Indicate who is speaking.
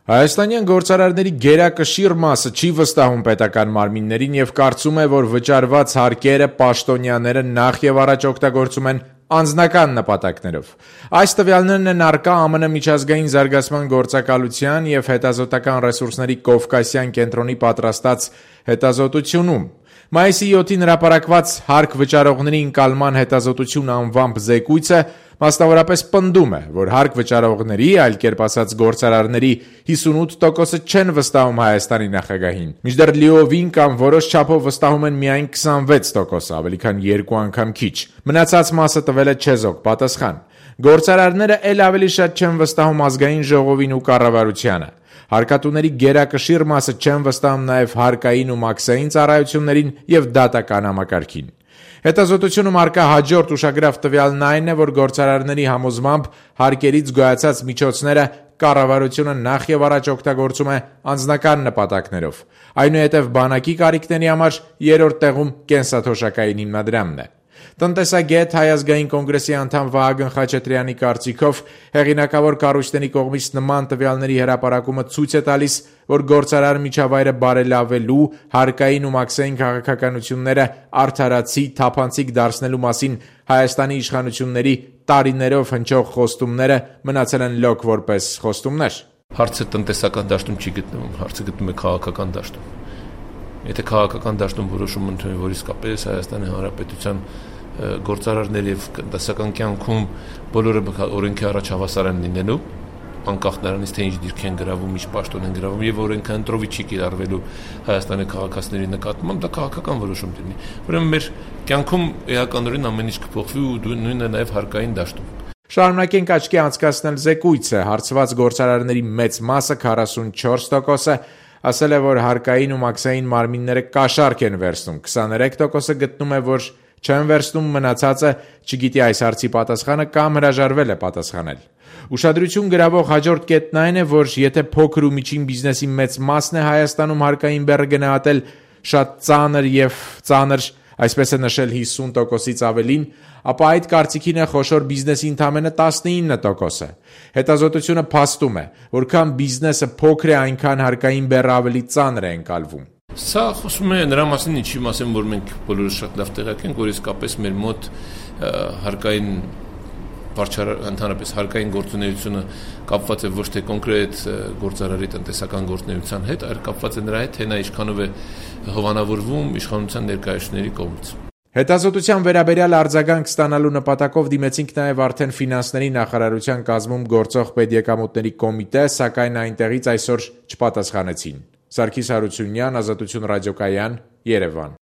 Speaker 1: Հայաստանյան գործարարների գերակշիռ մասը չի վստահում պետական մարմիններին և կարծում է, որ վճարված հարկերը պաշտոնյաները նախ և առաջ օգտագործում են անձնական նպատակներով։ Այս տվյալներն են առկա ԱՄՆ միջազգային զարգացման գործակալության և հետազոտական ռեսուրսների Կովկասյան կենտրոնի պատրաստած հետազոտությունում։ Մայիսի 7-ին հրապարակված «Հարկ վճարողների ընկալման հետազոտություն» անվամբ զեկույցը մասնավորապես պնդում է, որ հարկ վճարողների, այլ կերպ ասած գործարարների 58%-ը չեն վստահում Հայաստանի նախագահին, մինչդեռ լիովին կամ որոշ չափով վստահում են միայն 26%, ավելի քան 2 անգամ քիչ։ Մնացած մասը տվել է չեզոք պատասխան։ Գործարարները էլ ավելի շատ չեն վստահում ազգային ժողովին ու կառավարությանը։ Հարկատուների գերակշիռ մասը չեն վստահում նաև հարկային ու մաքսային ծառայություններին և դատական համակարգին։ Հետազոտությունում առկա հաջորդ ուշագրավ տվյալն այն է, որ գործարարների համոզմամբ հարկերից գոյացած միջոցները կառավարությունը նախ և առաջ օգտագործում է անձնական նպատակներով։ Այնուհետև բանակի կարիքների համար երրորդ տեղում կենսաթոշակային հիմնադրամն է։ Տնտեսագետ Հայ ազգային կոնգրեսի անդամ Վահագն Խաչատրյանի կարծիքով հեղինակավոր կառույցների կողմից նման տվյալների հրապարակումը ցույց է տալիս, որ գործարար միջավայրը բարելավելու, հարկային ու մաքսային քաղաքականությունները արդարացի, թափանցիկ դարձնելու մասին Հայաստանի իշխանությունների տարիներով հնչող խոստումները մնացել են լոկ որպես խոստումներ։
Speaker 2: Հարցը տնտեսական դաշտում չի գտնվում, հարցը գտնվում է քաղաքական դաշտում։ Եթե քաղաքական դաշտում որոշում ընդունի, որ իսկապես Հայաստանի Հանրապետության գործարարների եւ տնտեսական կյանքում բոլորը օրենքի առաջ հավասար են լինելու, անկախ նրանից թե ինչ դիրք են գրավում, ինչ պաշտոն են գրավում եւ օրենքը ընտրովի չի կիրառվելու Հայաստանի քաղաքացիների նկատմամբ, դա քաղաքական որոշում լինի։ Ուրեմն մեր կյանքում էականորեն ամեն ինչ կփոխվի ու նույնը նաեւ հարկային դաշտում։
Speaker 1: Շարունակենք աչքի անցկացնել զեկույցը։ Հարցված գործարարների մեծ մասը 44%-ը ասել է, որ հարկային ու մաքսային մարմինները կաշառք են վերցնում, 23%-ը գտնում է, որ չեն վերցնում, մնացածը չգիտի այս հարցի պատասխանը կամ հրաժարվել է պատասխանել։ Ուշադրություն գրավող հաջորդ կետն այն է, որ եթե փոքր ու միջին բիզնեսի մեծ մասն է Հայաստանում հարկային բեռը գնահատել շատ ծանր եւ ծանր, այսպես է նշել 50%-ից ավելին, ապա այդ կարծիքին է խոշոր բիզնեսի ընդամենը 19%-ը։ Հետազոտությունը փաստում է, որքան բիզնեսը փոքր է, այնքան հարկային բեռը ավելի ծանր է ընկալվում։
Speaker 2: Սա խոսում է նրա մասին, ինչի մասին, որ մենք բոլորս շատ լավ տեղյակ ենք, որ իսկապես մեր մոտ հարկային ընդհանրապես հարկային գործունեությունը կապված է ոչ թե կոնկրետ գործարարի տնտեսական գործունեության հետ, այլ կապված է նրա հետ, թե նա ինչքանով է հովանավորվում իշխանության ներկայացուցիչների կողմից։
Speaker 1: Հետազոտության վերաբերյալ արձագանք ստանալու նպատակով դիմեցինք նաև արդեն ֆինանսների նախարարության կազմում գործող պետեկամուտների կոմիտե, սակայն այնտեղից այսօր չպատասխանեցին։ Սարգիս Հարությունյան, Ազատություն ռադիոկայան, Երևան։